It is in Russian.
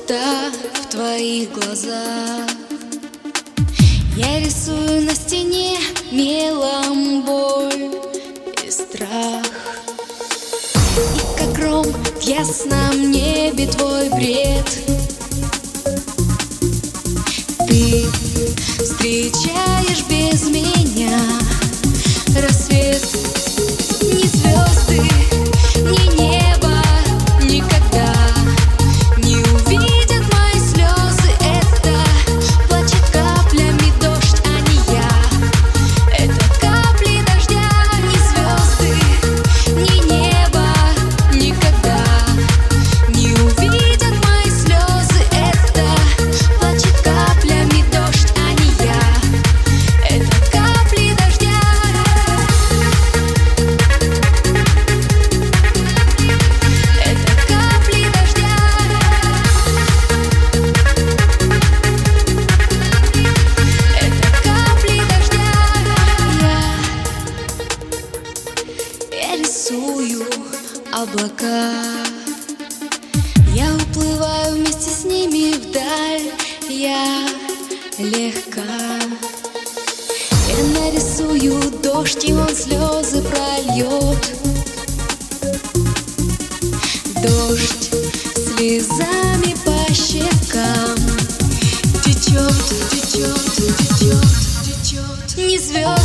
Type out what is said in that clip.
пустота в твоих глазах. Я рисую на стене мелом боль и страх. И как гром в ясном небе твой бред. Ты встречаешь без меня рассвет. Ни звезды, ни небо никогда не увидят мои слезы. Это плачет каплями дождь, а не я. Это капли дождя. Ни звезды, ни небо никогда не увидят мои слезы. Это плачет каплями дождь, а не я. Это капли дождя. Это капли дождя. Это капли дождя. Я рисую облака. Я уплываю вместе с ними вдаль. Я легка. Я нарисую дождь, и он слезы прольет. Дождь слезами по щекам течет, течет, течет, течет. Ни звезд.